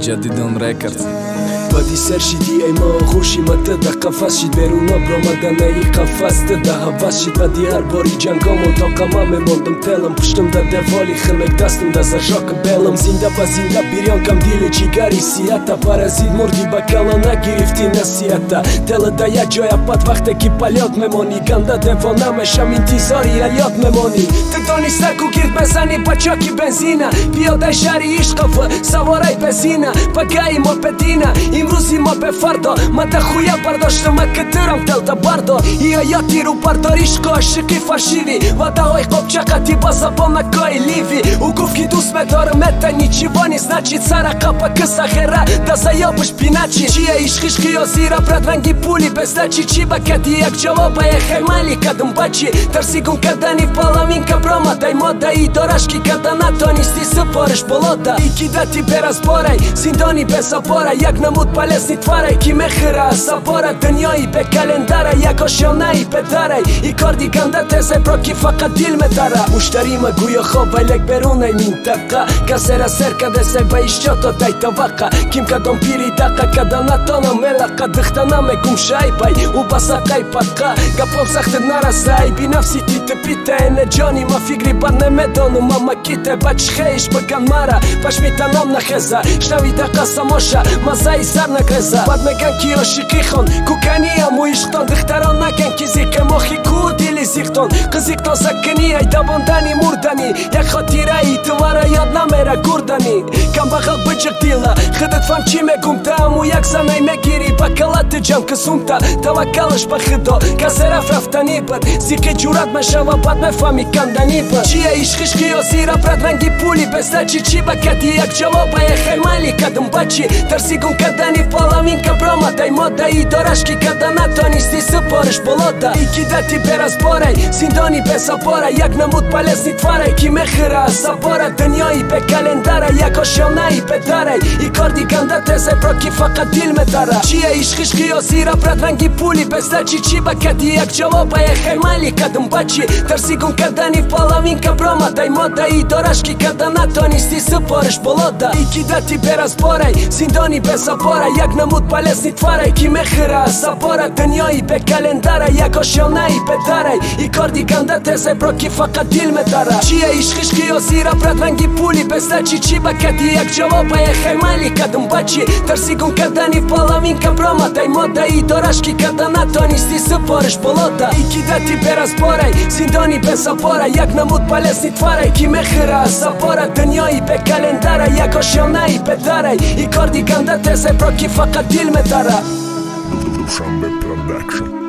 Jadidon Records. بدی سرشیدی ای ما خوشی مت ده قفس شید بیرونا برامدن ای قفس ده حواس شید بدی هر باری جنگامو تا قمام موندم تلم پشتم ده دوالی خلق دستم ده زرشاک بلم زنده با زنده بیریان کم دیل جیگاری سیاتا پارازید مردی با کلا نگرفتی نسیاتا تل ده یا جای پد وقت کی پلیات ممونی گنده دوانا مشم انتظاری یاد ممونی تدانی سرکو گرد بزنی با چاکی بنزینه پیاده شهری عشق سوارای بزینه پگای ما بدینه امروزی ما به فردا من ده خویا برداشتم که درم دل ده بردا یا یاتی رو برداریش که عاشقی فاشیوی و ده های خوب چقدی بازا با مکای لیوی او گفت که دوست مدارم ات نیچیوا نیست значит سر قپا کسا خیره ده زیابش بینچی چیه عشقش قیازی را برد رنگی پولی بزدچی چی بکدی یک جوابه خیمالی کدم بچی ترسیگون کردنی پالامین که براما دای ما دایی دارش که کردن نتانیستی سپارش بلادا ایکی دتی برز بارای زندانی بسپاره یک نمود پلسنی تواره کی مخیره سپاره دنیایی به کلندره یک آشیانهی پدره ای کار دیگنده تزه برا کی فقط دیل مداره مشتری ما گویا خواب ویلک برونه منطقه کسی را سر کده سی با ایشجا تا دای توقع کم کدام پیری دقه کده نتانم ملقه دختنم گمشای بای او بساقای پقه گپام سخت نرسای بی نفسی تیت پیته اینه جانی ما فکری بر نمیدانم اما کیته بچ خیش بکن ماره پش میتنم نخزه شنوی دقه سماشه مزای سر نگرزه بعد میگن کی عاشقی خون کوکنی همو عشقتان دختران نگن کی زیق ماخی کو دیلی زیقتان قزیقتان سکنی ای دباندنی مردنی یک خاطیره ای تواره یاد نمیره گردنی کم بخل بجق دیله خودت فهم چی میگم تا همو یک زنای میگیری بکلت جمع کسون تا توکلش بخدا کسی رفت رفتنی بد زیق جورت مشه و بعد مفهمی کندنی بد چیه عشقش قیازی را برد رنگی پولی بسته چی بکدی یک جوابه خیمالی کدم بچی ترسیگون کردنی پالامین که براما دای ما دایی دارش که کرده نتانیستی سپارش بلادا ایکی دتی برز باره زندانی بسپاره یک نمود پلسنی تواره کی مخیره سپاره دنیایی به کلندره یک آشیانهی پدره ای کار دیگنده تزه برا کی فقط دیل مداره چیه عشقش قیازی را برد رنگی پولی بزده چی بکدی یک جوابه خیمالی کدم بچی ترسیگون کردنی پالامین که براما دای ما دایی دارش که کرده نتانیستی سپارش بلادا ایکی دتی برز باره زندانی بسپاره یک نمود پلسنی تواره کی مخیره سپاره دنیایی به کلندره یک آشیانهی پدره ای کار دیگنده تزه برا کی فقط دیل مداره چیه عشقش قیازی را برد رنگی پولی بزده چی بکدی یک جوابه خیمالی کدم بچی ترسیگون کردنی پالامین که براما دای ما دایی دارش که کرده نتانیستی سپارش بلادا ایکی دتی برز باره زندانی بسپاره یک نمود پلسنی تواره کی مخیره سپاره دنیایی به کلندره یک آشیانهی پدره ای کار دیگنده تزه برا کی فقط دیل مداره Dushanbe Production.